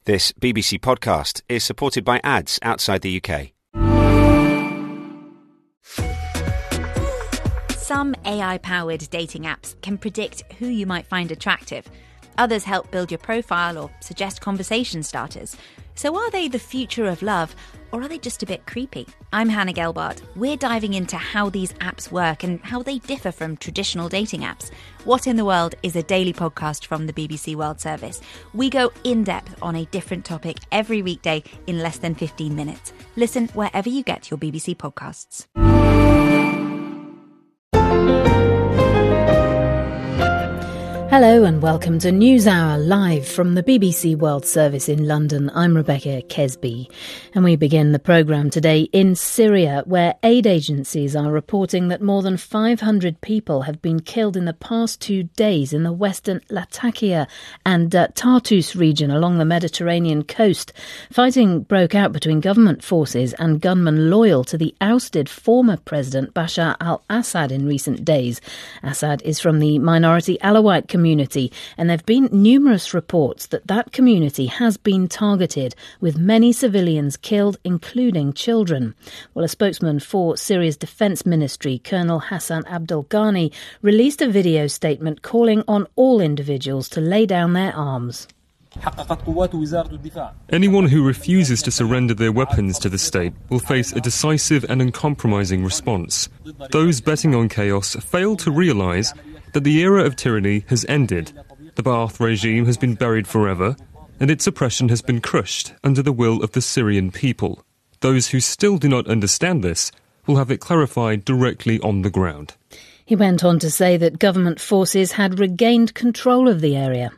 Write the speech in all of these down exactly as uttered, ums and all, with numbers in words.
This B B C podcast is supported by ads outside the U K. Some A I-powered dating apps can predict who you might find attractive. Others help build your profile or suggest conversation starters. So are they the future of love, or are they just a bit creepy? I'm Hannah Gelbart. We're diving into how these apps work and how they differ from traditional dating apps. What in the World is a daily podcast from the B B C World Service. We go in-depth on a different topic every weekday in less than fifteen minutes. Listen wherever you get your B B C podcasts. Hello and welcome to NewsHour, live from the B B C World Service in London. I'm Rebecca Kesby, and we begin the programme today in Syria, where aid agencies are reporting that more than five hundred people have been killed in the past two days in the western Latakia and uh, Tartus region along the Mediterranean coast. Fighting broke out between government forces and gunmen loyal to the ousted former President Bashar al-Assad in recent days. Assad is from the minority Alawite community. community, and there have been numerous reports that that community has been targeted, with many civilians killed, including children. Well, a spokesman for Syria's Defence Ministry, Colonel Hassan Abdul Ghani, released a video statement calling on all individuals to lay down their arms. Anyone who refuses to surrender their weapons to the state will face a decisive and uncompromising response. Those betting on chaos fail to realise that the era of tyranny has ended, the Ba'ath regime has been buried forever, and its oppression has been crushed under the will of the Syrian people. Those who still do not understand this will have it clarified directly on the ground. He went on to say that government forces had regained control of the area.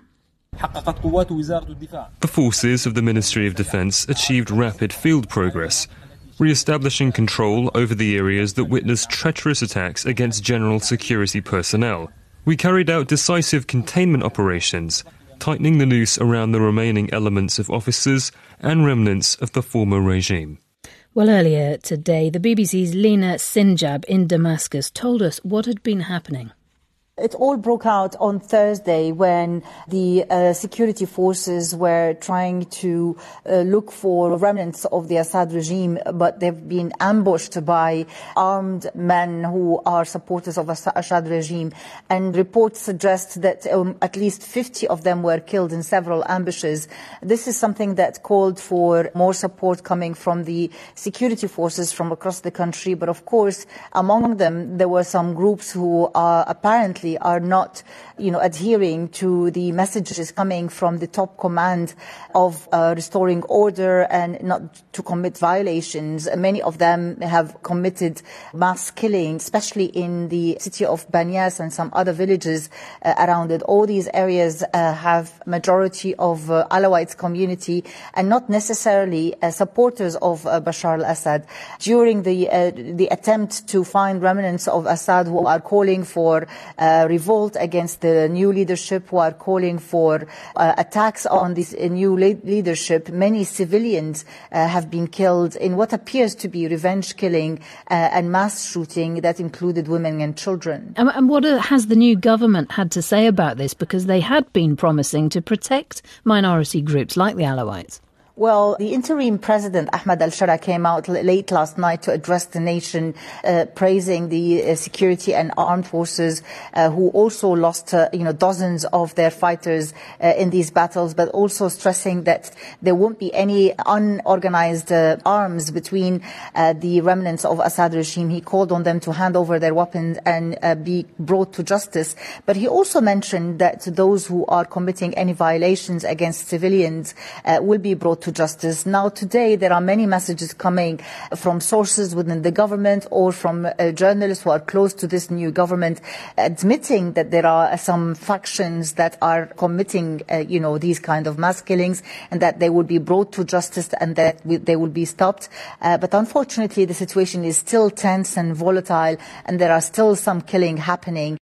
The forces of the Ministry of Defence achieved rapid field progress, re-establishing control over the areas that witnessed treacherous attacks against general security personnel. We carried out decisive containment operations, tightening the noose around the remaining elements of officers and remnants of the former regime. Well, earlier today, the B B C's Lena Sinjab in Damascus told us what had been happening. It all broke out on Thursday when the uh, security forces were trying to uh, look for remnants of the Assad regime, but they've been ambushed by armed men who are supporters of the Assad regime. And reports suggest that um, at least fifty of them were killed in several ambushes. This is something that called for more support coming from the security forces from across the country. But of course, among them, there were some groups who are apparently are not, you know, adhering to the messages coming from the top command of uh, restoring order and not to commit violations. Many of them have committed mass killing, especially in the city of Banyas and some other villages uh, around it. All these areas uh, have majority of uh, Alawites community and not necessarily uh, supporters of uh, Bashar al-Assad. During the uh, the attempt to find remnants of Assad who are calling for uh, revolt against the new leadership, who are calling for uh, attacks on this uh, new le- leadership. Many civilians uh, have been killed in what appears to be revenge killing uh, and mass shooting that included women and children. And, and what has the new government had to say about this? Because they had been promising to protect minority groups like the Alawites. Well, the interim president, Ahmed al-Shara, came out late last night to address the nation, uh, praising the uh, security and armed forces uh, who also lost, uh, you know, dozens of their fighters uh, in these battles, but also stressing that there won't be any unorganized uh, arms between uh, the remnants of Assad regime. He called on them to hand over their weapons and uh, be brought to justice. But he also mentioned that those who are committing any violations against civilians uh, will be brought to justice. Now, today, there are many messages coming from sources within the government or from uh, journalists who are close to this new government, admitting that there are some factions that are committing, uh, you know, these kind of mass killings, and that they will be brought to justice and that they will be stopped. Uh, but unfortunately, the situation is still tense and volatile, and there are still some killing happening.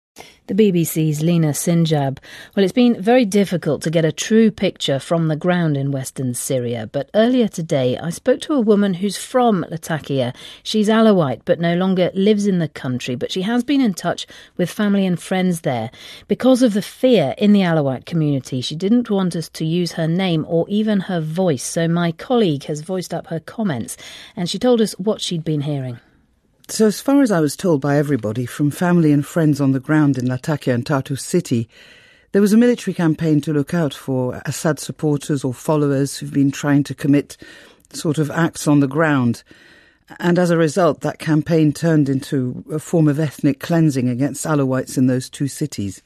The B B C's Lina Sinjab. Well, it's been very difficult to get a true picture from the ground in western Syria, but earlier today I spoke to a woman who's from Latakia. She's Alawite but no longer lives in the country, but she has been in touch with family and friends there. Because of the fear in the Alawite community, she didn't want us to use her name or even her voice, so my colleague has voiced up her comments, and she told us what she'd been hearing. So as far as I was told by everybody, from family and friends on the ground in Latakia and Tartus city, there was a military campaign to look out for Assad supporters or followers who've been trying to commit sort of acts on the ground. And as a result, that campaign turned into a form of ethnic cleansing against Alawites in those two cities.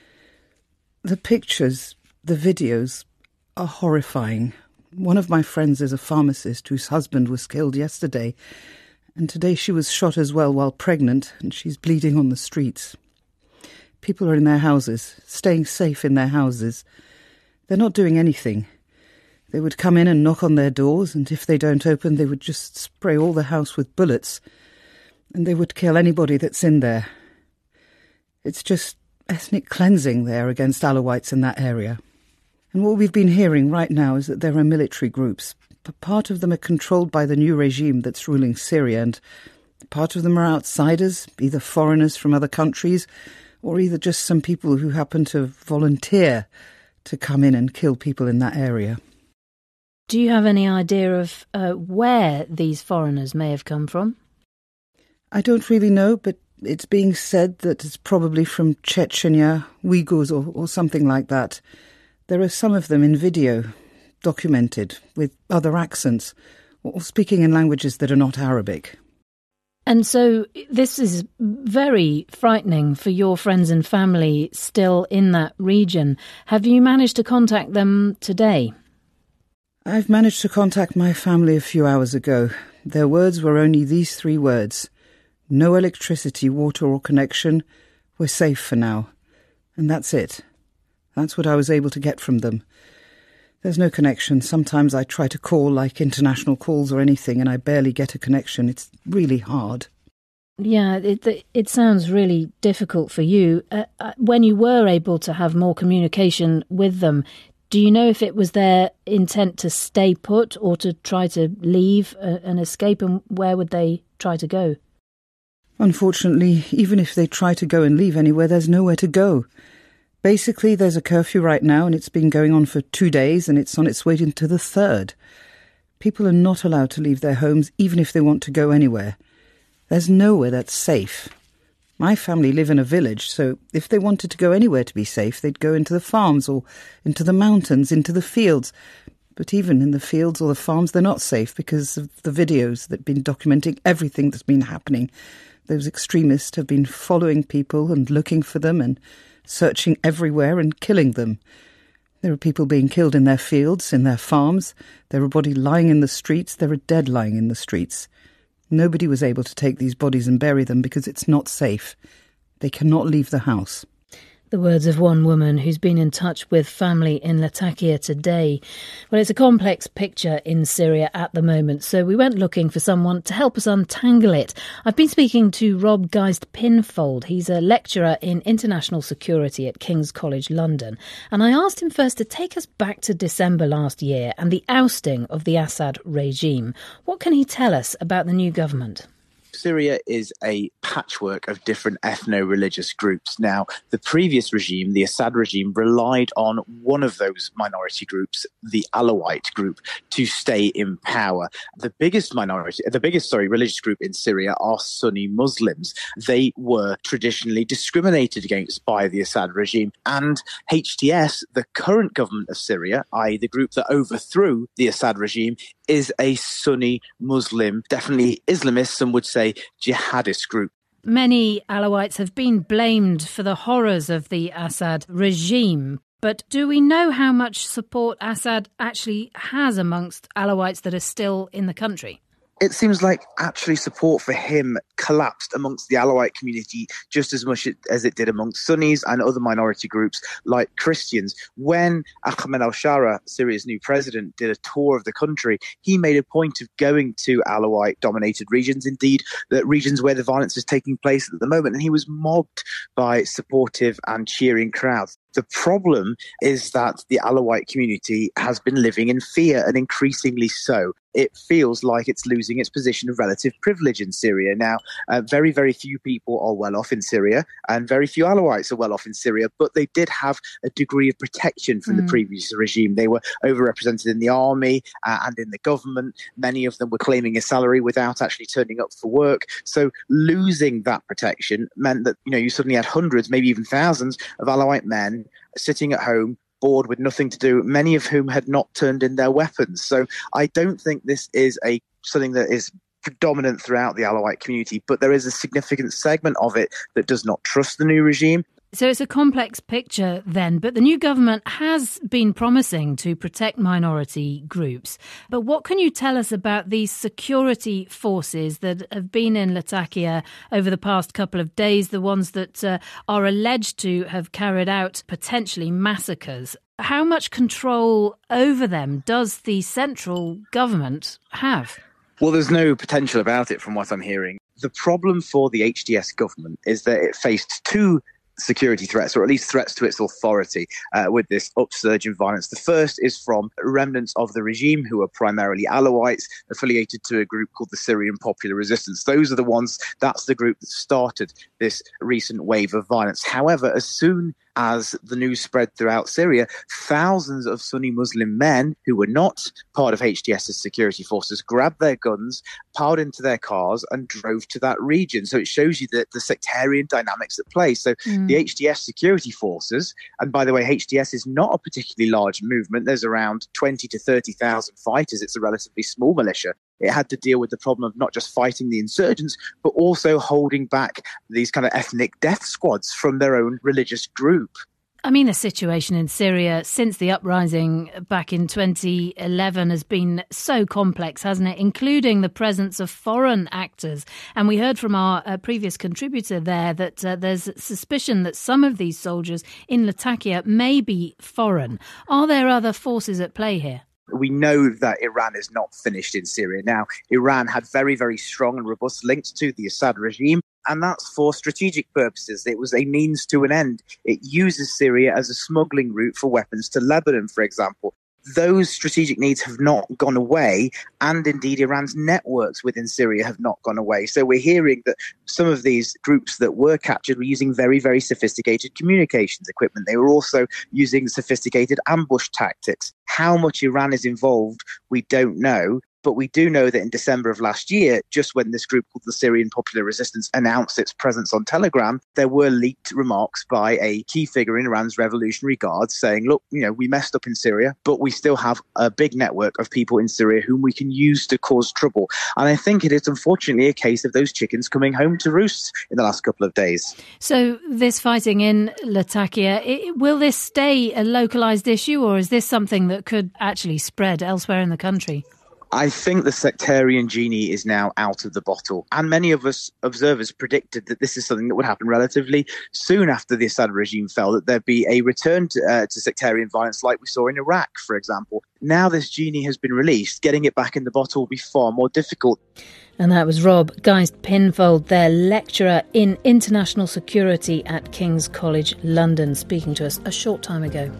The pictures, the videos, are horrifying. One of my friends is a pharmacist whose husband was killed yesterday, and today she was shot as well while pregnant, and she's bleeding on the streets. People are in their houses, staying safe in their houses. They're not doing anything. They would come in and knock on their doors, and if they don't open, they would just spray all the house with bullets, and they would kill anybody that's in there. It's just ethnic cleansing there against Alawites in that area. And what we've been hearing right now is that there are military groups, but part of them are controlled by the new regime that's ruling Syria, and part of them are outsiders, either foreigners from other countries, or either just some people who happen to volunteer to come in and kill people in that area. Do you have any idea of uh, where these foreigners may have come from? I don't really know, but it's being said that it's probably from Chechnya, Uyghurs or, or something like that. There are some of them in video, documented, with other accents, or speaking in languages that are not Arabic. And so this is very frightening for your friends and family still in that region. Have you managed to contact them today? I've managed to contact my family a few hours ago. Their words were only these three words: no electricity, water or connection, we're safe for now. And that's it. That's what I was able to get from them. There's no connection. Sometimes I try to call, like international calls or anything, and I barely get a connection. It's really hard. Yeah, it it sounds really difficult for you. Uh, when you were able to have more communication with them, do you know if it was their intent to stay put or to try to leave uh, and escape, and where would they try to go? Unfortunately, even if they try to go and leave anywhere, there's nowhere to go. Basically, there's a curfew right now, and it's been going on for two days, and it's on its way into the third. People are not allowed to leave their homes, even if they want to go anywhere. There's nowhere that's safe. My family live in a village, so if they wanted to go anywhere to be safe, they'd go into the farms or into the mountains, into the fields. But even in the fields or the farms, they're not safe because of the videos that have been documenting everything that's been happening. Those extremists have been following people and looking for them and searching everywhere and killing them. There are people being killed in their fields, in their farms. There are bodies lying in the streets. There are dead lying in the streets. Nobody was able to take these bodies and bury them because it's not safe. They cannot leave the house. The words of one woman who's been in touch with family in Latakia today. Well, it's a complex picture in Syria at the moment, so we went looking for someone to help us untangle it. I've been speaking to Rob Geist-Pinfold. He's a lecturer in international security at King's College London. And I asked him first to take us back to December last year and the ousting of the Assad regime. What can he tell us about the new government? Syria is a patchwork of different ethno-religious groups. Now, the previous regime, the Assad regime, relied on one of those minority groups, the Alawite group, to stay in power. The biggest minority, the biggest, sorry, religious group in Syria are Sunni Muslims. They were traditionally discriminated against by the Assad regime. And H T S, the current government of Syria, that is the group that overthrew the Assad regime, is a Sunni Muslim, definitely Islamist, some would say jihadist group. Many Alawites have been blamed for the horrors of the Assad regime. But do we know how much support Assad actually has amongst Alawites that are still in the country? It seems like actually support for him collapsed amongst the Alawite community just as much as it did amongst Sunnis and other minority groups like Christians. When Ahmed al-Shara, Syria's new president, did a tour of the country, he made a point of going to Alawite-dominated regions, indeed, the regions where the violence is taking place at the moment, and he was mobbed by supportive and cheering crowds. The problem is that the Alawite community has been living in fear, and increasingly so. It feels like it's losing its position of relative privilege in Syria. Now, uh, very, very few people are well off in Syria, and very few Alawites are well off in Syria, but they did have a degree of protection from mm. the previous regime. They were overrepresented in the army uh, and in the government. Many of them were claiming a salary without actually turning up for work. So losing that protection meant that, you know, you suddenly had hundreds, maybe even thousands of Alawite men sitting at home, bored with nothing to do, many of whom had not turned in their weapons. So I don't think this is a something that is predominant throughout the Alawite community, but there is a significant segment of it that does not trust the new regime. So it's a complex picture then, but the new government has been promising to protect minority groups. But what can you tell us about these security forces that have been in Latakia over the past couple of days, the ones that uh, are alleged to have carried out potentially massacres? How much control over them does the central government have? Well, there's no potential about it from what I'm hearing. The problem for the H D S government is that it faced two security threats, or at least threats to its authority, uh, with this upsurge in violence. The first is from remnants of the regime who are primarily Alawites, affiliated to a group called the Syrian Popular Resistance. Those are the ones, that's the group that started this recent wave of violence. However, as soon as the news spread throughout Syria, thousands of Sunni Muslim men who were not part of HDS's security forces grabbed their guns, piled into their cars and drove to that region. So it shows you that the sectarian dynamics at play. So mm. the H D S security forces, and by the way, H D S is not a particularly large movement. There's around twenty to thirty thousand fighters. It's a relatively small militia. It had to deal with the problem of not just fighting the insurgents, but also holding back these kind of ethnic death squads from their own religious group. I mean, the situation in Syria since the uprising back in twenty eleven has been so complex, hasn't it? Including the presence of foreign actors. And we heard from our uh, previous contributor there that uh, there's suspicion that some of these soldiers in Latakia may be foreign. Are there other forces at play here? We know that Iran is not finished in Syria. Now, Iran had very, very strong and robust links to the Assad regime, and that's for strategic purposes. It was a means to an end. It uses Syria as a smuggling route for weapons to Lebanon, for example. Those strategic needs have not gone away, and indeed Iran's networks within Syria have not gone away. So we're hearing that some of these groups that were captured were using very, very sophisticated communications equipment. They were also using sophisticated ambush tactics. How much Iran is involved, we don't know. But we do know that in December of last year, just when this group called the Syrian Popular Resistance announced its presence on Telegram, there were leaked remarks by a key figure in Iran's Revolutionary Guard saying, look, you know, we messed up in Syria, but we still have a big network of people in Syria whom we can use to cause trouble. And I think it is unfortunately a case of those chickens coming home to roost in the last couple of days. So this fighting in Latakia, it, will this stay a localised issue, or is this something that could actually spread elsewhere in the country? I think the sectarian genie is now out of the bottle. And many of us observers predicted that this is something that would happen relatively soon after the Assad regime fell, that there'd be a return to, uh, to sectarian violence like we saw in Iraq, for example. Now this genie has been released. Getting it back in the bottle will be far more difficult. And that was Rob Geist-Pinfold, their lecturer in international security at King's College London, speaking to us a short time ago.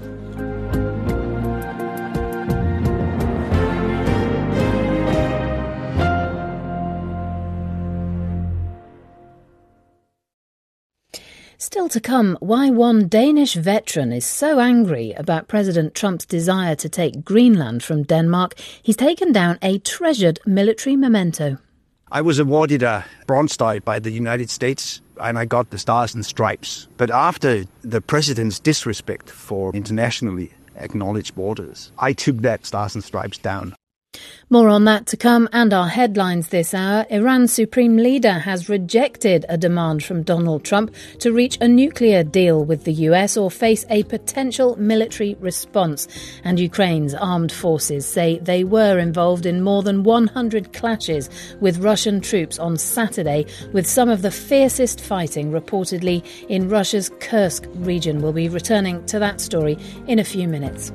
Still to come, why one Danish veteran is so angry about President Trump's desire to take Greenland from Denmark, he's taken down a treasured military memento. I was awarded a Bronze Star by the United States, and I got the Stars and Stripes. But after the president's disrespect for internationally acknowledged borders, I took that Stars and Stripes down. More on that to come, and our headlines this hour. Iran's supreme leader has rejected a demand from Donald Trump to reach a nuclear deal with the U S or face a potential military response. And Ukraine's armed forces say they were involved in more than one hundred clashes with Russian troops on Saturday, with some of the fiercest fighting reportedly in Russia's Kursk region. We'll be returning to that story in a few minutes.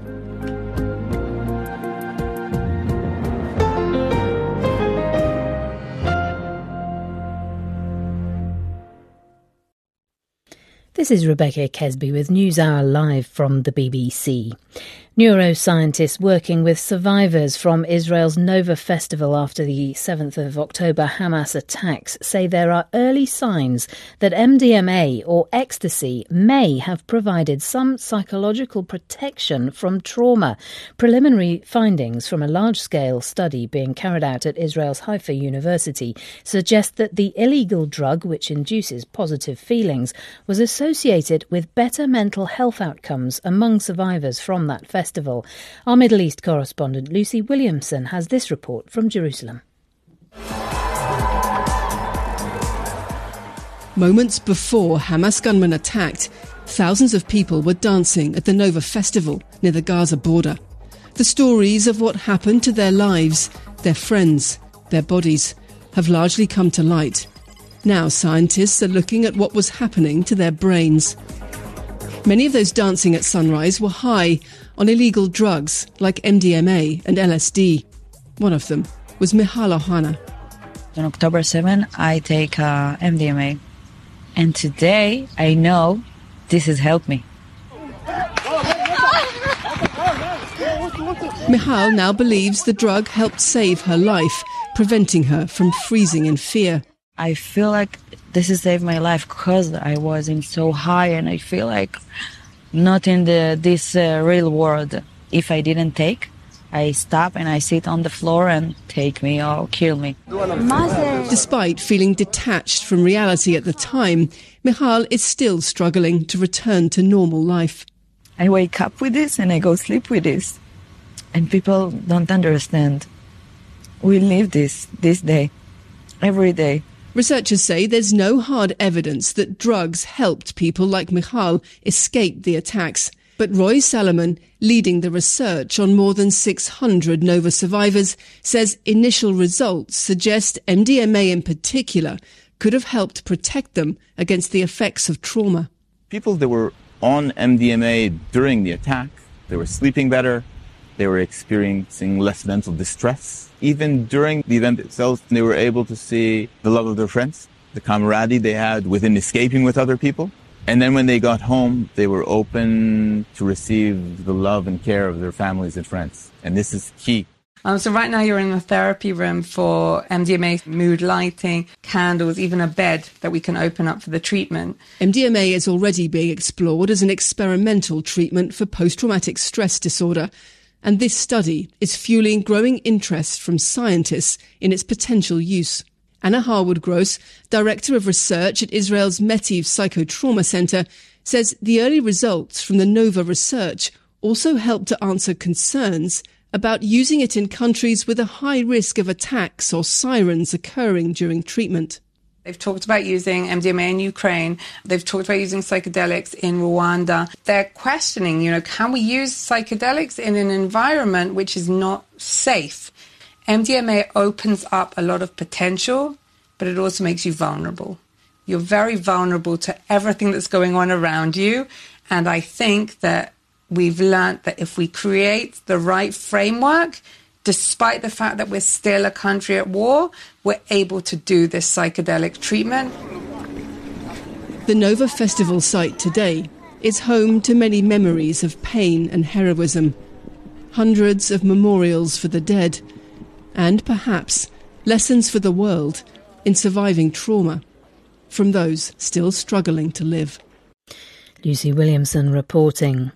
This is Rebecca Kesby with NewsHour Live from the B B C. Neuroscientists working with survivors from Israel's Nova Festival after the seventh of October Hamas attacks say there are early signs that M D M A or ecstasy may have provided some psychological protection from trauma. Preliminary findings from a large-scale study being carried out at Israel's Haifa University suggest that the illegal drug, which induces positive feelings, was associated with better mental health outcomes among survivors from that festival. Festival. Our Middle East correspondent Lucy Williamson has this report from Jerusalem. Moments before Hamas gunmen attacked, thousands of people were dancing at the Nova Festival near the Gaza border. The stories of what happened to their lives, their friends, their bodies, have largely come to light. Now scientists are looking at what was happening to their brains. Many of those dancing at sunrise were high on illegal drugs like M D M A and L S D. One of them was Michal Ohana. On October seventh, I take uh, M D M A. And today, I know this has helped me. Michal now believes the drug helped save her life, preventing her from freezing in fear. I feel like this has saved my life because I was in so high, and I feel like not in the this uh, real world. If I didn't take, I stop and I sit on the floor and take me or kill me. Despite feeling detached from reality at the time, Michal is still struggling to return to normal life. I wake up with this and I go sleep with this. And people don't understand. We live this, this day, every day. Researchers say there's no hard evidence that drugs helped people like Michal escape the attacks. But Roy Salomon, leading the research on more than six hundred Nova survivors, says initial results suggest M D M A in particular could have helped protect them against the effects of trauma. People that were on M D M A during the attack, they were sleeping better, they were experiencing less mental distress. Even during the event itself, they were able to see the love of their friends, the camaraderie they had within escaping with other people. And then when they got home, they were open to receive the love and care of their families and friends. And this is key. Um, so right now you're in the therapy room for M D M A, mood lighting, candles, even a bed that we can open up for the treatment. M D M A is already being explored as an experimental treatment for post-traumatic stress disorder. And this study is fueling growing interest from scientists in its potential use. Anna Harwood-Gross, Director of Research at Israel's Metiv Psychotrauma Center, says the early results from the Nova research also help to answer concerns about using it in countries with a high risk of attacks or sirens occurring during treatment. They've talked about using M D M A in Ukraine. They've talked about using psychedelics in Rwanda. They're questioning, you know, can we use psychedelics in an environment which is not safe? M D M A opens up a lot of potential, but it also makes you vulnerable. You're very vulnerable to everything that's going on around you. And I think that we've learned that if we create the right framework, despite the fact that we're still a country at war, we're able to do this psychedelic treatment. The Nova Festival site today is home to many memories of pain and heroism, hundreds of memorials for the dead, and perhaps lessons for the world in surviving trauma from those still struggling to live. Lucy Williamson reporting.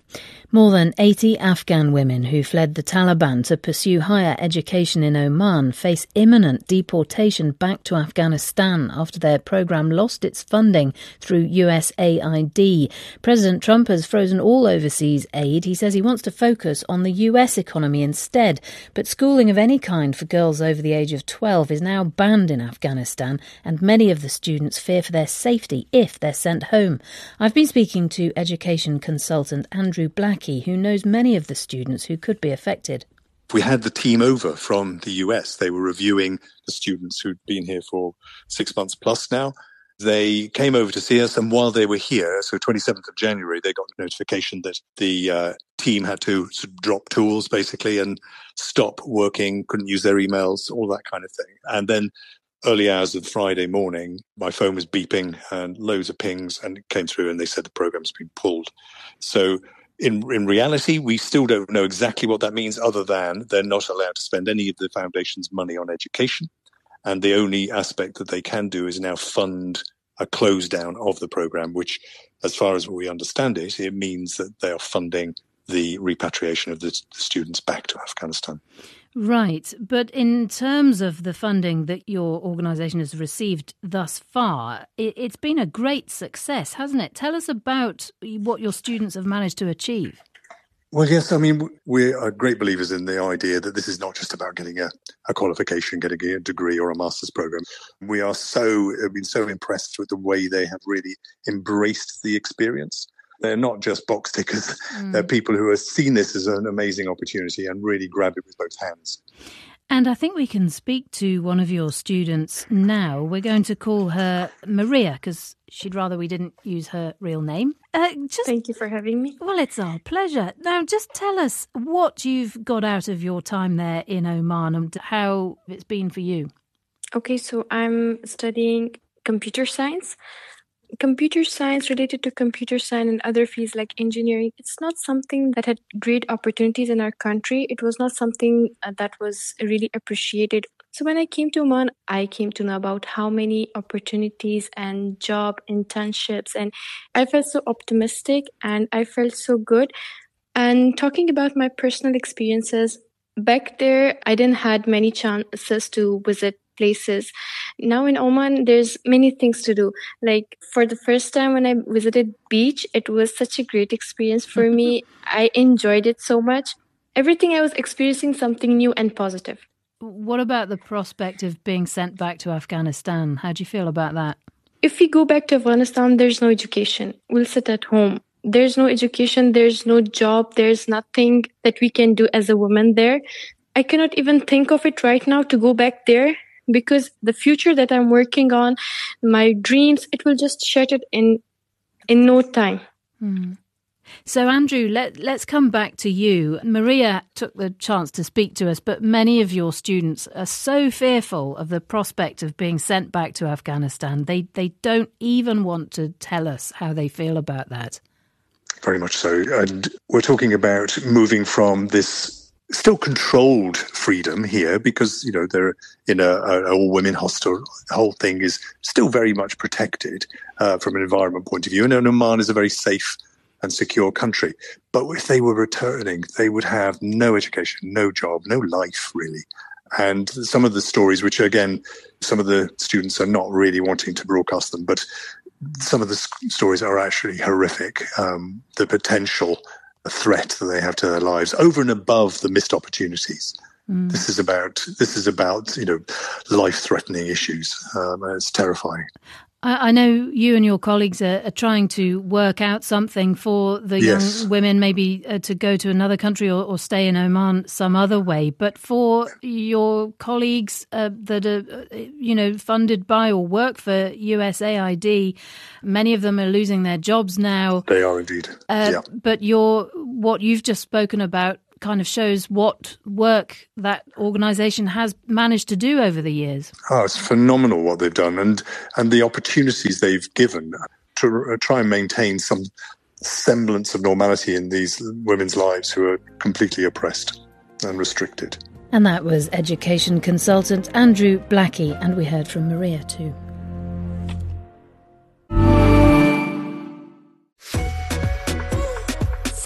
More than eighty Afghan women who fled the Taliban to pursue higher education in Oman face imminent deportation back to Afghanistan after their programme lost its funding through U S A I D. President Trump has frozen all overseas aid. He says he wants to focus on the U S economy instead. But schooling of any kind for girls over the age of twelve is now banned in Afghanistan, and many of the students fear for their safety if they're sent home. I've been speaking to education consultant Andrew Blackie, who knows many of the students who could be affected. We had the team over from the U S. They were reviewing the students who'd been here for six months plus now. They came over to see us, and while they were here, so twenty-seventh of January, they got a notification that the uh, team had to sort of drop tools, basically, and stop working, couldn't use their emails, all that kind of thing. And then early hours of Friday morning, my phone was beeping and loads of pings, and it came through and they said the program's been pulled. So In in reality, we still don't know exactly what that means, other than they're not allowed to spend any of the foundation's money on education. And the only aspect that they can do is now fund a close down of the program, which, as far as we understand it, it means that they are funding the repatriation of the students back to Afghanistan. Right. But in terms of the funding that your organisation has received thus far, it's been a great success, hasn't it? Tell us about what your students have managed to achieve. Well, yes, I mean, we are great believers in the idea that this is not just about getting a, a qualification, getting a degree or a master's program. We are so, have been so impressed with the way they have really embraced the experience. They're not just box tickers. Mm. They're people who have seen this as an amazing opportunity and really grabbed it with both hands. And I think we can speak to one of your students now. We're going to call her Maria, because she'd rather we didn't use her real name. Uh, just, Thank you for having me. Well, it's our pleasure. Now, just tell us what you've got out of your time there in Oman and how it's been for you. Okay, so I'm studying computer science. Computer science related to computer science and other fields like engineering, it's not something that had great opportunities in our country. It was not something that was really appreciated. So when I came to Oman, I came to know about how many opportunities and job internships, and I felt so optimistic and I felt so good. And talking about my personal experiences, back there, I didn't had many chances to visit places. Now in Oman, there's many things to do. Like for the first time when I visited beach, it was such a great experience for me. I enjoyed it so much. Everything I was experiencing something new and positive. What about the prospect of being sent back to Afghanistan? How do you feel about that? If we go back to Afghanistan, there's no education. We'll sit at home. There's no education. There's no job. There's nothing that we can do as a woman there. I cannot even think of it right now to go back there, because the future that I'm working on, my dreams, it will just shattered in in no time. Mm. So, Andrew, let, let's come back to you. Maria took the chance to speak to us, but many of your students are so fearful of the prospect of being sent back to Afghanistan. They, they don't even want to tell us how they feel about that. Very much so. And we're talking about moving from this still controlled freedom here, because, you know, they're in a, a all-women hostel. The whole thing is still very much protected uh, from an environment point of view. And Oman is a very safe and secure country. But if they were returning, they would have no education, no job, no life, really. And some of the stories, which, again, some of the students are not really wanting to broadcast them, but some of the stories are actually horrific. Um, the potential a threat that they have to their lives over and above the missed opportunities. Mm. This is about, this is about, you know, life-threatening issues. Um, and it's terrifying. I, I know you and your colleagues are, are trying to work out something for the yes. young women, maybe uh, to go to another country or, or stay in Oman some other way. But for your colleagues uh, that are, uh, you know, funded by or work for U S A I D, many of them are losing their jobs now. They are indeed. Uh, yeah. But your what you've just spoken about kind of shows what work that organisation has managed to do over the years. Oh, it's phenomenal what they've done, and and the opportunities they've given to uh, try and maintain some semblance of normality in these women's lives who are completely oppressed and restricted. And that was education consultant Andrew Blackie, and we heard from Maria too.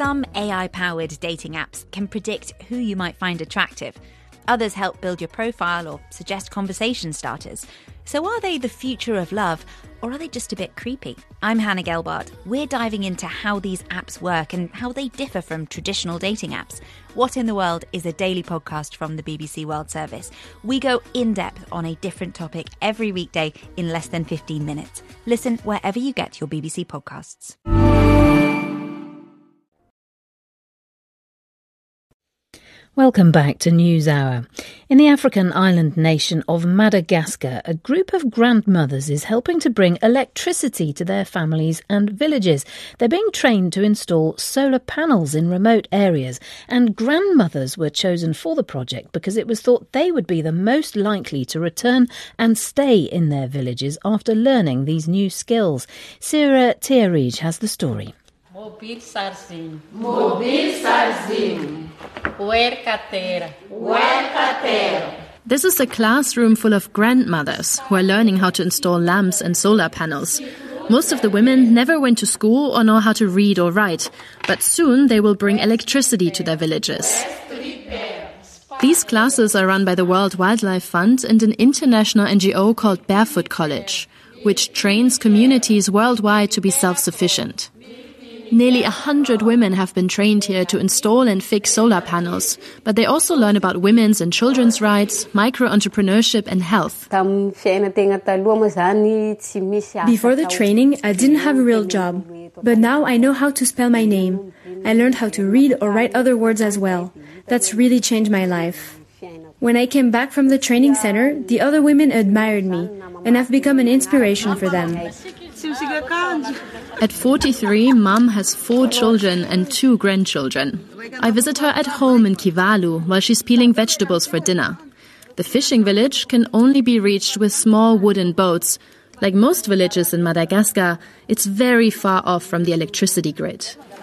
Some A I-powered dating apps can predict who you might find attractive. Others help build your profile or suggest conversation starters. So are they the future of love, or are they just a bit creepy? I'm Hannah Gelbart. We're diving into how these apps work and how they differ from traditional dating apps. What in the World is a daily podcast from the B B C World Service. We go in-depth on a different topic every weekday in less than fifteen minutes. Listen wherever you get your B B C podcasts. Welcome back to NewsHour. In the African island nation of Madagascar, a group of grandmothers is helping to bring electricity to their families and villages. They're being trained to install solar panels in remote areas, and grandmothers were chosen for the project because it was thought they would be the most likely to return and stay in their villages after learning these new skills. Sarah Tierige has the story. Mobile Sarzim. Mobile Sarzim. Huercatera. Huercatera. This is a classroom full of grandmothers who are learning how to install lamps and solar panels. Most of the women never went to school or know how to read or write, but soon they will bring electricity to their villages. These classes are run by the World Wildlife Fund and an international N G O called Barefoot College, which trains communities worldwide to be self-sufficient. Nearly a hundred women have been trained here to install and fix solar panels, but they also learn about women's and children's rights, micro-entrepreneurship and health. Before the training, I didn't have a real job, but now I know how to spell my name. I learned how to read or write other words as well. That's really changed my life. When I came back from the training center, the other women admired me, and I've become an inspiration for them. At forty-three, Mum has four children and two grandchildren. I visit her at home in Kivalu while she's peeling vegetables for dinner. The fishing village can only be reached with small wooden boats. Like most villages in Madagascar, it's very far off from the electricity grid.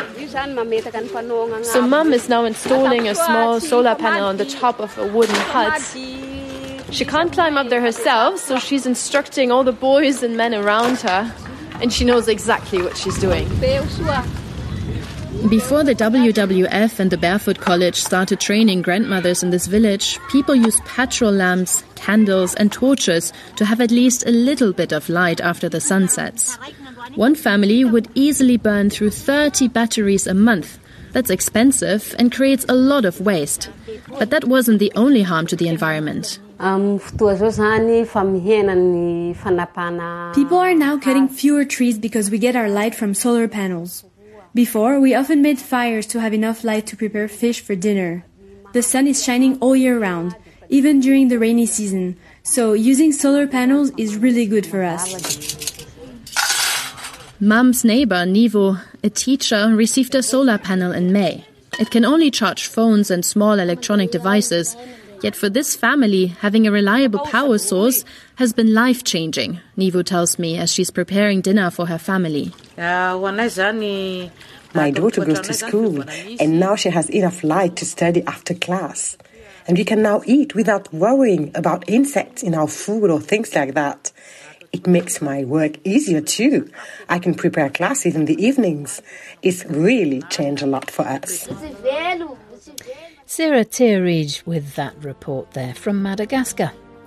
So Mum is now installing a small solar panel on the top of a wooden hut. She can't climb up there herself, so she's instructing all the boys and men around her. And she knows exactly what she's doing. Before the W W F and the Barefoot College started training grandmothers in this village, people used petrol lamps, candles and torches to have at least a little bit of light after the sun sets. One family would easily burn through thirty batteries a month. That's expensive and creates a lot of waste. But that wasn't the only harm to the environment. People are now cutting fewer trees because we get our light from solar panels. Before, we often made fires to have enough light to prepare fish for dinner. The sun is shining all year round, even during the rainy season, so using solar panels is really good for us. Mum's neighbor, Nivo, a teacher, received a solar panel in May. It can only charge phones and small electronic devices. Yet for this family, having a reliable power source has been life-changing, Nivo tells me as she's preparing dinner for her family. My daughter goes to school, and now she has enough light to study after class. And we can now eat without worrying about insects in our food or things like that. It makes my work easier too. I can prepare classes in the evenings. It's really changed a lot for us. Sarah Tierige with that report there from Madagascar.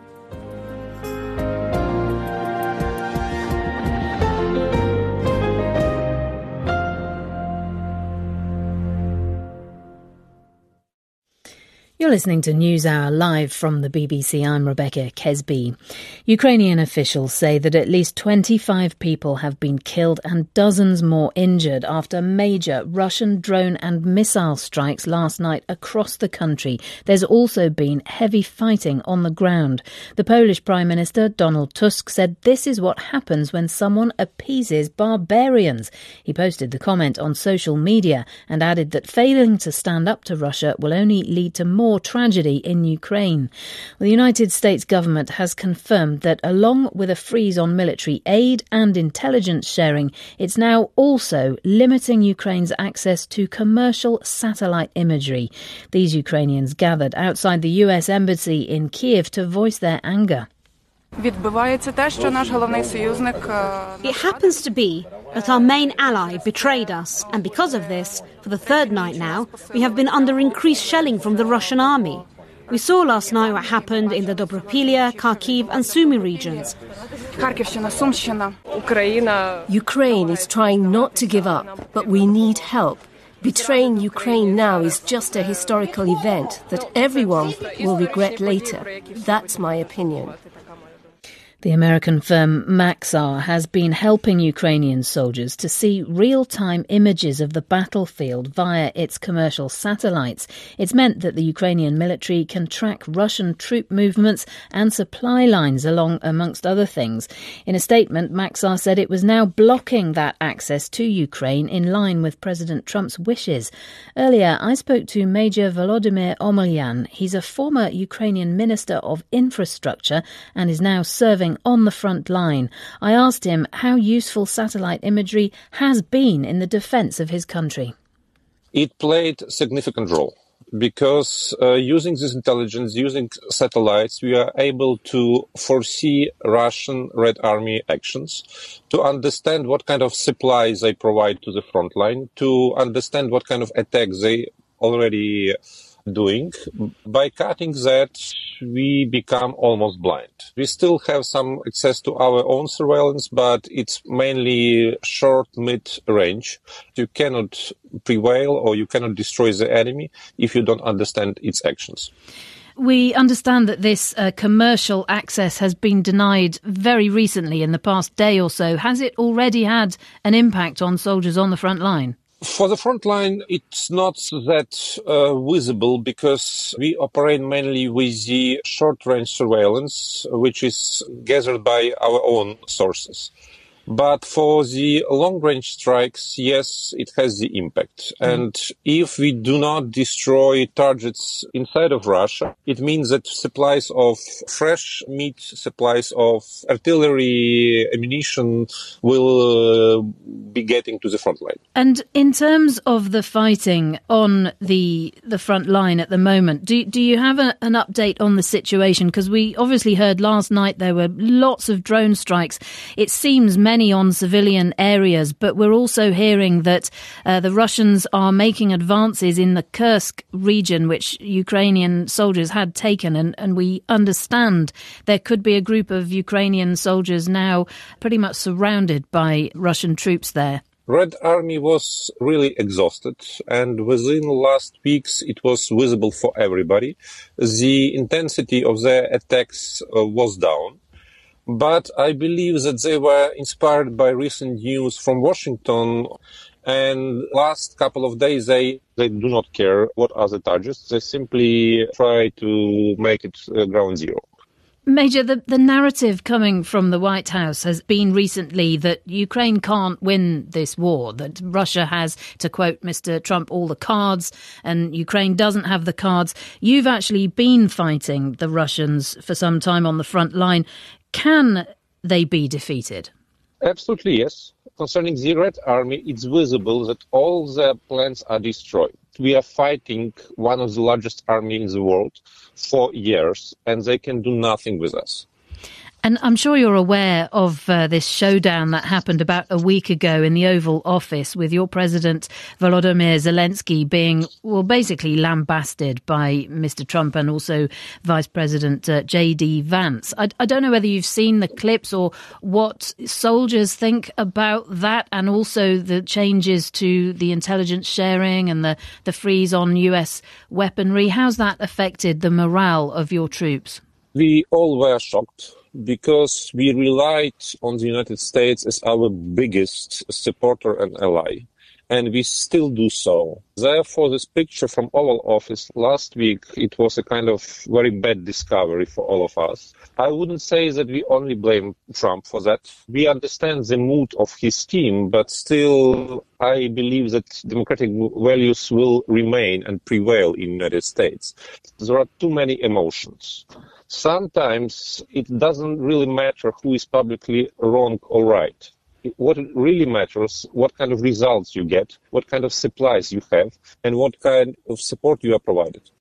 You're listening to NewsHour live from the B B C. I'm Rebecca Kesby. Ukrainian officials say that at least twenty-five people have been killed and dozens more injured after major Russian drone and missile strikes last night across the country. There's also been heavy fighting on the ground. The Polish Prime Minister, Donald Tusk, said this is what happens when someone appeases barbarians. He posted the comment on social media and added that failing to stand up to Russia will only lead to more More tragedy in Ukraine. The United States government has confirmed that along with a freeze on military aid and intelligence sharing, it's now also limiting Ukraine's access to commercial satellite imagery. These Ukrainians gathered outside the U S embassy in Kiev to voice their anger. It happens to be But our main ally betrayed us, and because of this, for the third night now, we have been under increased shelling from the Russian army. We saw last night what happened in the Dobropilya, Kharkiv and Sumy regions. Ukraine is trying not to give up, but we need help. Betraying Ukraine now is just a historical event that everyone will regret later. That's my opinion. The American firm Maxar has been helping Ukrainian soldiers to see real-time images of the battlefield via its commercial satellites. It's meant that the Ukrainian military can track Russian troop movements and supply lines along, amongst other things. In a statement, Maxar said it was now blocking that access to Ukraine in line with President Trump's wishes. Earlier, I spoke to Major Volodymyr Omelyan. He's a former Ukrainian Minister of Infrastructure and is now serving on the front line. I asked him how useful satellite imagery has been in the defence of his country. It played a significant role because uh, using this intelligence, using satellites, we are able to foresee Russian Red Army actions, to understand what kind of supplies they provide to the front line, to understand what kind of attacks they already doing. By cutting that, we become almost blind. We still have some access to our own surveillance, but it's mainly short, mid-range. You cannot prevail or you cannot destroy the enemy if you don't understand its actions. We understand that this uh, commercial access has been denied very recently in the past day or so. Has it already had an impact on soldiers on the front line? For the front line, it's not that uh, visible because we operate mainly with the short-range surveillance, which is gathered by our own sources. But for the long-range strikes, yes, it has the impact. Mm. And if we do not destroy targets inside of Russia, it means that supplies of fresh meat, supplies of artillery, ammunition will uh, be getting to the front line. And in terms of the fighting on the the front line at the moment, do, do you have a, an update on the situation? Because we obviously heard last night there were lots of drone strikes. It seems many on civilian areas, but we're also hearing that uh, the Russians are making advances in the Kursk region, which Ukrainian soldiers had taken, and, and we understand there could be a group of Ukrainian soldiers now pretty much surrounded by Russian troops there. Red Army was really exhausted, and within the last weeks it was visible for everybody. The intensity of their attacks uh, was down. But I believe that they were inspired by recent news from Washington, and last couple of days they, they do not care what are the targets. They simply try to make it uh, ground zero. Major, the, the narrative coming from the White House has been recently that Ukraine can't win this war, that Russia has, to quote Mister Trump, all the cards, and Ukraine doesn't have the cards. You've actually been fighting the Russians for some time on the front line. Can they be defeated? Absolutely, yes. Concerning the Red Army, it's visible that all their plans are destroyed. We are fighting one of the largest armies in the world for years, and they can do nothing with us. And I'm sure you're aware of uh, this showdown that happened about a week ago in the Oval Office with your president, Volodymyr Zelensky, being, well, basically lambasted by Mister Trump and also Vice President uh, J D Vance. I, I don't know whether you've seen the clips or what soldiers think about that, and also the changes to the intelligence sharing and the, the freeze on U S weaponry. How's that affected the morale of your troops? We all were shocked, because we relied on the United States as our biggest supporter and ally, and we still do so. Therefore, this picture from Oval Office last week, it was a kind of very bad discovery for all of us. I wouldn't say that we only blame Trump for that. We understand the mood of his team, but still, I believe that democratic values will remain and prevail in the United States. There are too many emotions. Sometimes it doesn't really matter who is publicly wrong or right. What really matters, what kind of results you get, what kind of supplies you have, and what kind of support you are provided.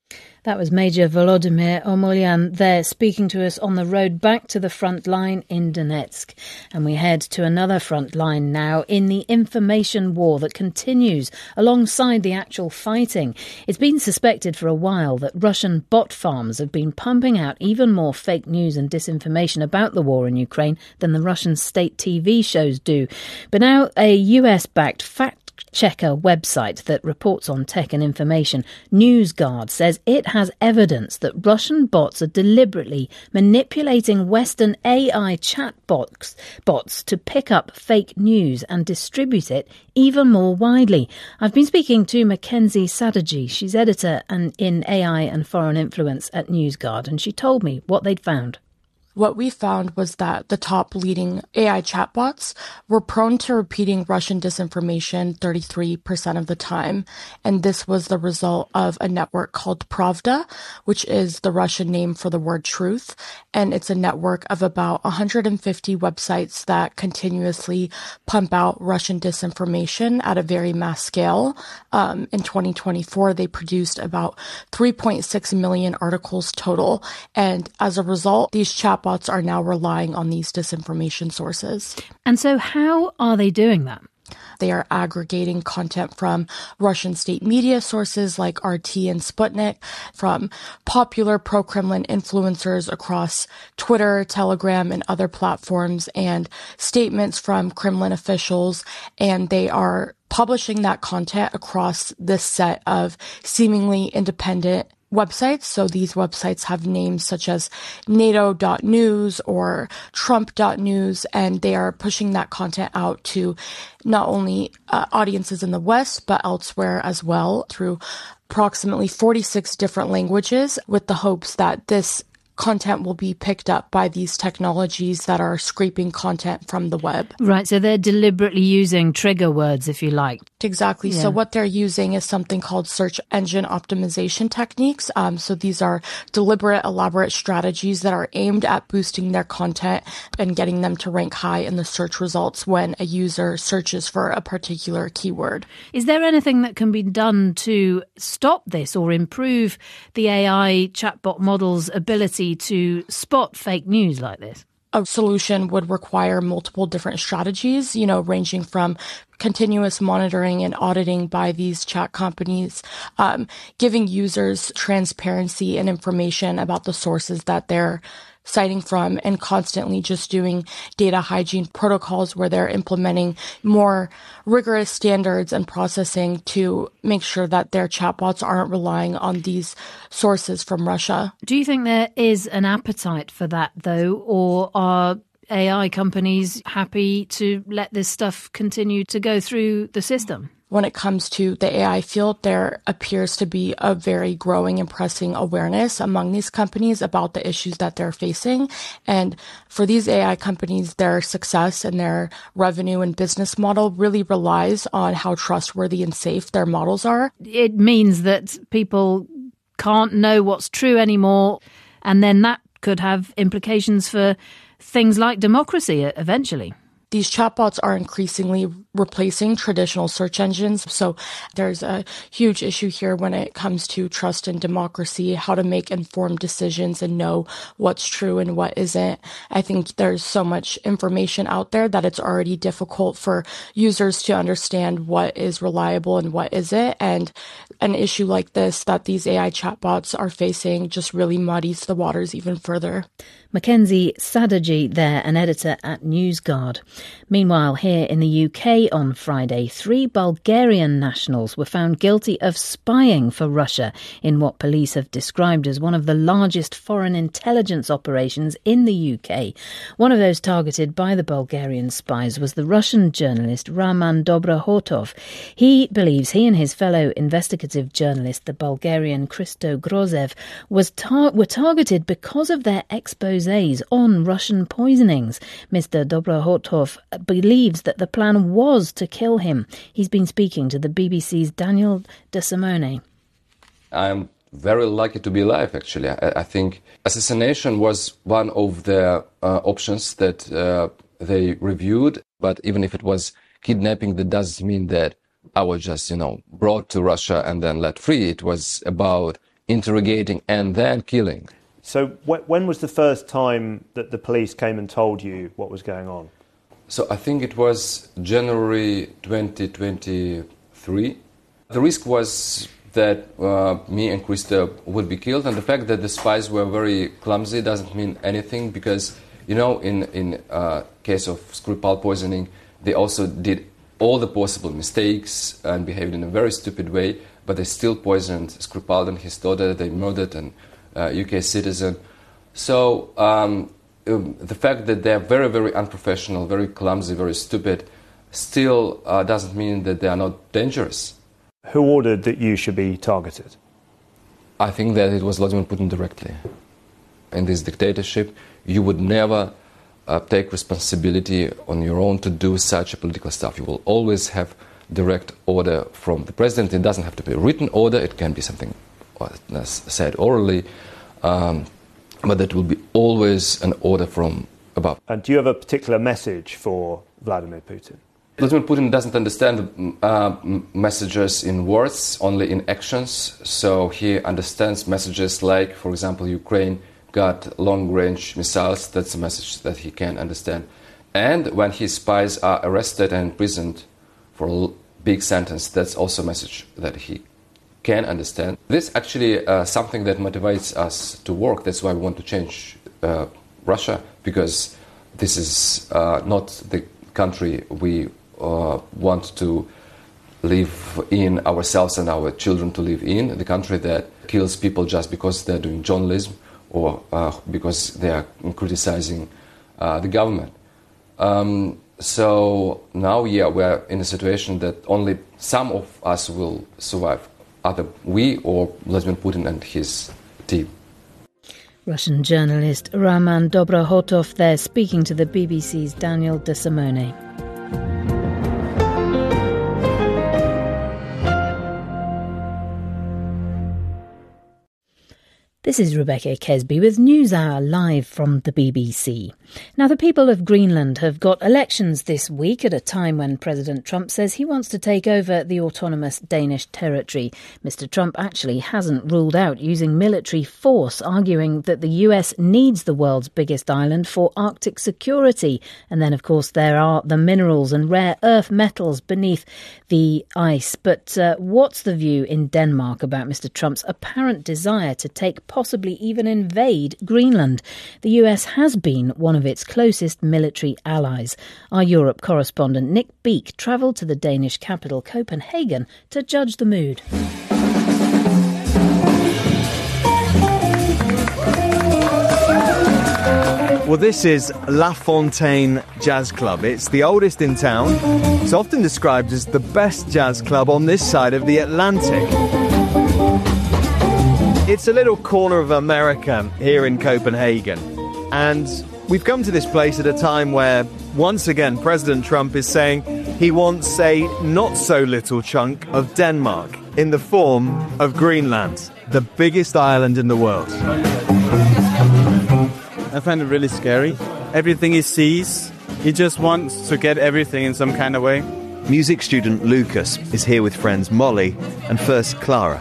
That was Major Volodymyr Omolyan there speaking to us on the road back to the front line in Donetsk. And we head to another front line now in the information war that continues alongside the actual fighting. It's been suspected for a while that Russian bot farms have been pumping out even more fake news and disinformation about the war in Ukraine than the Russian state T V shows do. But now a U S-backed fact checker website that reports on tech and information, NewsGuard, says it has evidence that Russian bots are deliberately manipulating Western A I chatbots bots to pick up fake news and distribute it even more widely. I've been speaking to Mackenzie Sadeghi. She's editor and in A I and foreign influence at NewsGuard, and she told me what they'd found. What we found was that the top leading A I chatbots were prone to repeating Russian disinformation thirty-three percent of the time. And this was the result of a network called Pravda, which is the Russian name for the word truth. And it's a network of about one hundred fifty websites that continuously pump out Russian disinformation at a very mass scale. Um, in twenty twenty-four, they produced about three point six million articles total. And as a result, these chatbots Bots are now relying on these disinformation sources. And so how are they doing that? They are aggregating content from Russian state media sources like R T and Sputnik, from popular pro-Kremlin influencers across Twitter, Telegram, and other platforms, and statements from Kremlin officials, and they are publishing that content across this set of seemingly independent websites. So these websites have names such as NATO dot news or Trump dot news, and they are pushing that content out to not only uh, audiences in the West, but elsewhere as well through approximately forty-six different languages, with the hopes that this content will be picked up by these technologies that are scraping content from the web. Right, so they're deliberately using trigger words, if you like. Exactly. Yeah. So what they're using is something called search engine optimization techniques. Um, so these are deliberate, elaborate strategies that are aimed at boosting their content and getting them to rank high in the search results when a user searches for a particular keyword. Is there anything that can be done to stop this or improve the A I chatbot model's ability to spot fake news like this? A solution would require multiple different strategies, you know, ranging from continuous monitoring and auditing by these chat companies, um, giving users transparency and information about the sources that they're citing from, and constantly just doing data hygiene protocols where they're implementing more rigorous standards and processing to make sure that their chatbots aren't relying on these sources from Russia. Do you think there is an appetite for that, though, or are A I companies happy to let this stuff continue to go through the system? When it comes to the A I field, there appears to be a very growing and pressing awareness among these companies about the issues that they're facing. And for these A I companies, their success and their revenue and business model really relies on how trustworthy and safe their models are. It means that people can't know what's true anymore, and then that could have implications for things like democracy eventually. These chatbots are increasingly replacing traditional search engines. So there's a huge issue here when it comes to trust and democracy, how to make informed decisions and know what's true and what isn't. I think there's so much information out there that it's already difficult for users to understand what is reliable and what isn't. And an issue like this that these A I chatbots are facing just really muddies the waters even further. Mackenzie Sadeghi there, an editor at NewsGuard. Meanwhile, here in the U K on Friday, three Bulgarian nationals were found guilty of spying for Russia in what police have described as one of the largest foreign intelligence operations in the U K. One of those targeted by the Bulgarian spies was the Russian journalist Raman Dobrokhotov. He believes he and his fellow investigative journalist, the Bulgarian Christo Grozev, was tar- were targeted because of their exposés on Russian poisonings. Mister Dobrokhotov believes that the plan was to kill him. He's been speaking to the B B C's Daniel De Simone. I'm very lucky to be alive, actually. I, I think assassination was one of the uh, options that uh, they reviewed. But even if it was kidnapping, that doesn't mean that I was just, you know, brought to Russia and then let free. It was about interrogating, and then killing. So wh- when was the first time that the police came and told you what was going on? So I think it was January twenty twenty-three. The risk was that uh, me and Krista would be killed, and the fact that the spies were very clumsy doesn't mean anything, because, you know, in in uh, case of Skripal poisoning, they also did all the possible mistakes and behaved in a very stupid way, but they still poisoned Skripal and his daughter. They murdered an uh, U K citizen. So um, um, the fact that they're very, very unprofessional, very clumsy, very stupid, still uh, doesn't mean that they are not dangerous. Who ordered that you should be targeted? I think that it was Vladimir Putin directly. In this dictatorship, you would never uh, take responsibility on your own to do such a political stuff. You will always have direct order from the president. It doesn't have to be a written order. It can be something uh, said orally. Um, but it will be always an order from above. And do you have a particular message for Vladimir Putin? Vladimir Putin doesn't understand uh, messages in words, only in actions. So he understands messages like, for example, Ukraine got long-range missiles. That's a message that he can understand. And when his spies are arrested and imprisoned for a big sentence, that's also a message that he can understand. This is actually uh, something that motivates us to work. That's why we want to change uh, Russia, because this is uh, not the country we Uh, want to live in, ourselves and our children to live in, the country that kills people just because they're doing journalism or uh, because they are criticizing uh, the government. Um, so now, yeah, we're in a situation that only some of us will survive, either we or Vladimir Putin and his team. Russian journalist Roman Dobrokhotov there, speaking to the B B C's Daniel De Simone. This is Rebecca Kesby with NewsHour live from the B B C. Now, the people of Greenland have got elections this week at a time when President Trump says he wants to take over the autonomous Danish territory. Mister Trump actually hasn't ruled out using military force, arguing that the U S needs the world's biggest island for Arctic security. And then, of course, there are the minerals and rare earth metals beneath the ice. But uh, what's the view in Denmark about Mister Trump's apparent desire to take possibly even invade Greenland? The U S has been one of its closest military allies. Our Europe correspondent Nick Beake travelled to the Danish capital Copenhagen to judge the mood. Well, this is La Fontaine Jazz Club. It's the oldest in town. It's often described as the best jazz club on this side of the Atlantic. It's a little corner of America here in Copenhagen, and we've come to this place at a time where, once again, President Trump is saying he wants a not-so-little chunk of Denmark in the form of Greenland, the biggest island in the world. I find it really scary. Everything he sees, he just wants to get everything in some kind of way. Music student Lucas is here with friends Molly and first Clara.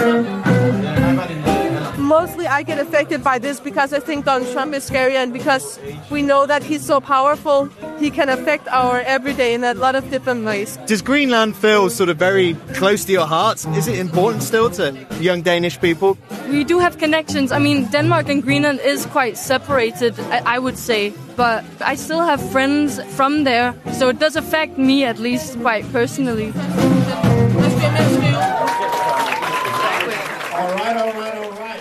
Mostly I get affected by this because I think Donald Trump is scary, and because we know that he's so powerful, he can affect our everyday in a lot of different ways. Does Greenland feel sort of very close to your heart? Is it important still to young Danish people? We do have connections. I mean, Denmark and Greenland is quite separated, I, I would say. But I still have friends from there, so it does affect me at least quite personally. All right, all right, all right.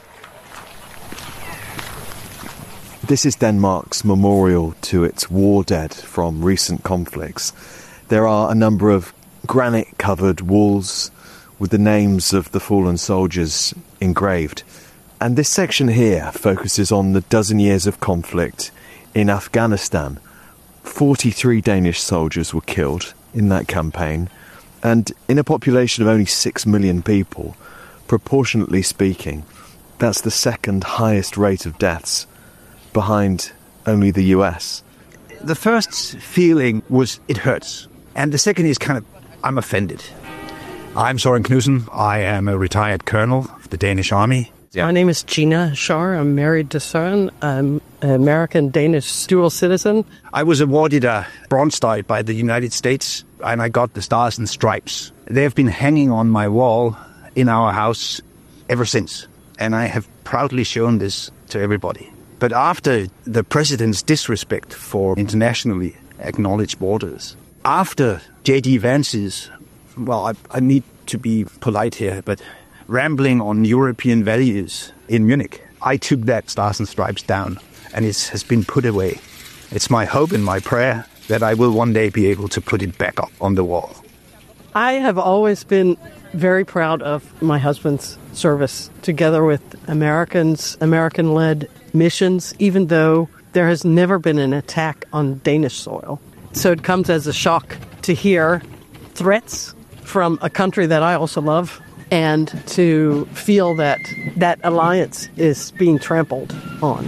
This is Denmark's memorial to its war dead from recent conflicts. There are a number of granite-covered walls with the names of the fallen soldiers engraved. And this section here focuses on the dozen years of conflict in Afghanistan. forty-three Danish soldiers were killed in that campaign, and in a population of only six million people, proportionately speaking, that's the second highest rate of deaths, behind only the U S. The first feeling was it hurts, and the second is kind of I'm offended. I'm Søren Knudsen. I am a retired colonel of the Danish Army. Yeah. My name is Gina Schar. I'm married to Søren. I'm an American-Danish dual citizen. I was awarded a Bronze Star by the United States, and I got the Stars and Stripes. They have been hanging on my wall in our house ever since, and I have proudly shown this to everybody. But after the president's disrespect for internationally acknowledged borders, after J D Vance's, well, I, I need to be polite here, but rambling on European values in Munich, I took that Stars and Stripes down, and it has been put away. It's my hope and my prayer that I will one day be able to put it back up on the wall. I have always been very proud of my husband's service, together with Americans, American-led missions, even though there has never been an attack on Danish soil. So it comes as a shock to hear threats from a country that I also love, and to feel that that alliance is being trampled on.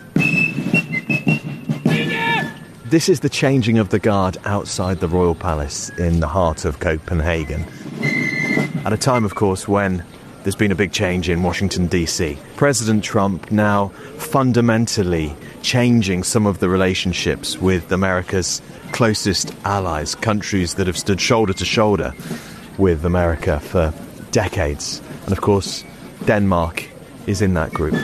This is the changing of the guard outside the Royal Palace in the heart of Copenhagen. At a time, of course, when there's been a big change in Washington, D C. President Trump now fundamentally changing some of the relationships with America's closest allies, countries that have stood shoulder to shoulder with America for decades. And of course, Denmark is in that group.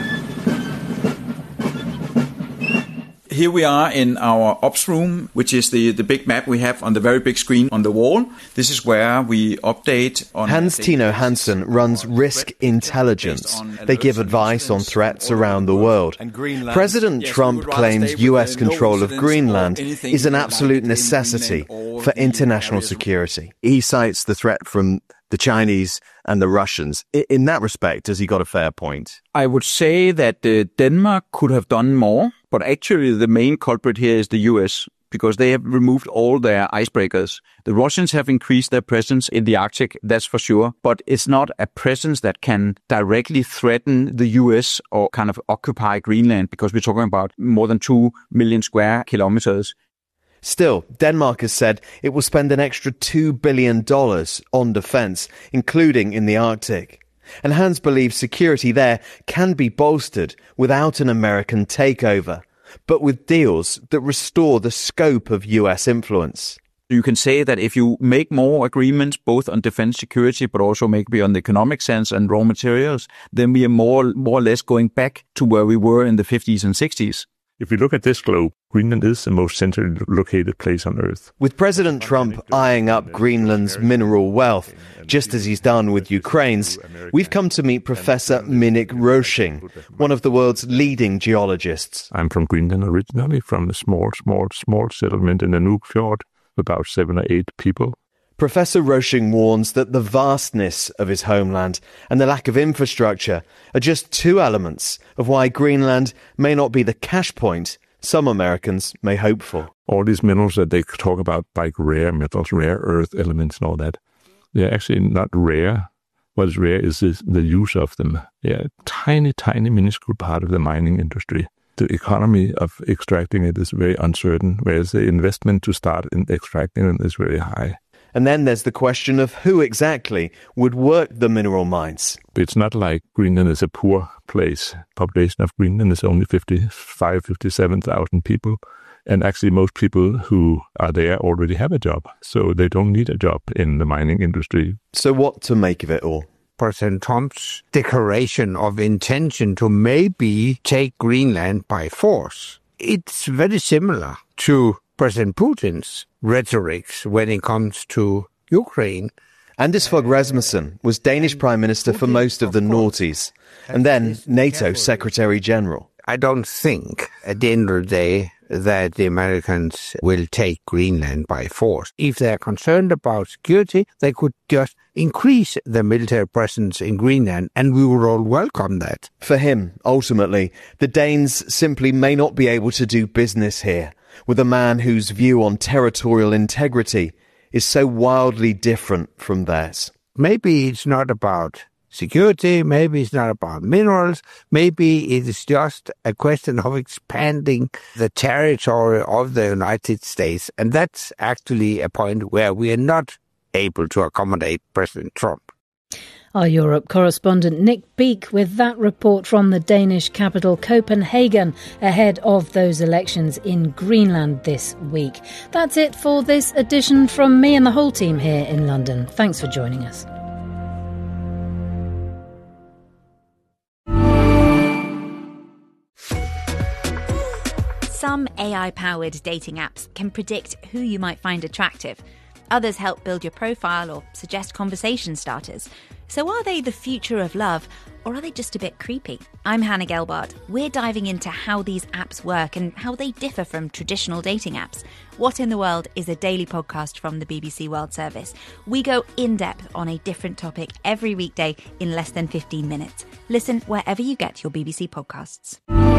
Here we are in our ops room, which is the, the big map we have on the very big screen on the wall. This is where we update on... Hans Tino Hansen runs Risk Intelligence. They give advice on threats around the world. President Trump claims U S control of Greenland is an absolute necessity for international security. He cites the threat from the Chinese and the Russians. In that respect, has he got a fair point? I would say that uh, Denmark could have done more, but actually the main culprit here is the U S, because they have removed all their icebreakers. The Russians have increased their presence in the Arctic, that's for sure, but it's not a presence that can directly threaten the U S or kind of occupy Greenland, because we're talking about more than two million square kilometers. Still, Denmark has said it will spend an extra two billion dollars on defence, including in the Arctic. And Hans believes security there can be bolstered without an American takeover, but with deals that restore the scope of U S influence. You can say that if you make more agreements, both on defence security, but also maybe on the economic sense and raw materials, then we are more, more or less going back to where we were in the fifties and sixties. If we look at this globe, Greenland is the most centrally located place on Earth. With President Trump eyeing up Greenland's mineral wealth, just as he's done with Ukraine's, we've come to meet Professor Minik Rosing, one of the world's leading geologists. I'm from Greenland originally, from a small, small, small settlement in the Nuuk Fjord, about seven or eight people. Professor Rosing warns that the vastness of his homeland and the lack of infrastructure are just two elements of why Greenland may not be the cash point some Americans may hope for. All these minerals that they talk about, like rare metals, rare earth elements and all that, they're actually not rare. What is rare is this, the use of them. They're a tiny, tiny, minuscule part of the mining industry. The economy of extracting it is very uncertain, whereas the investment to start in extracting it is very high. And then there's the question of who exactly would work the mineral mines. It's not like Greenland is a poor place. Population of Greenland is only fifty-five, fifty-seven thousand people. And actually most people who are there already have a job. So they don't need a job in the mining industry. So what to make of it all? President Trump's declaration of intention to maybe take Greenland by force. It's very similar to President Putin's rhetorics when it comes to Ukraine. Anders Fogh Rasmussen was Danish Prime Minister for most of the noughties, and then NATO Secretary General. I don't think, at the end of the day, that the Americans will take Greenland by force. If they're concerned about security, they could just increase the military presence in Greenland, and we would all welcome that. For him, ultimately, the Danes simply may not be able to do business here with a man whose view on territorial integrity is so wildly different from theirs. Maybe it's not about security, maybe it's not about minerals, maybe it is just a question of expanding the territory of the United States. And that's actually a point where we are not able to accommodate President Trump. Our Europe correspondent Nick Beak with that report from the Danish capital Copenhagen ahead of those elections in Greenland this week. That's it for this edition from me and the whole team here in London. Thanks for joining us. Some A I-powered dating apps can predict who you might find attractive. Others help build your profile or suggest conversation starters. So are they the future of love, or are they just a bit creepy? I'm Hannah Gelbart. We're diving into how these apps work and how they differ from traditional dating apps. What in the World is a daily podcast from the B B C World Service. We go in-depth on a different topic every weekday in less than fifteen minutes. Listen wherever you get your B B C podcasts.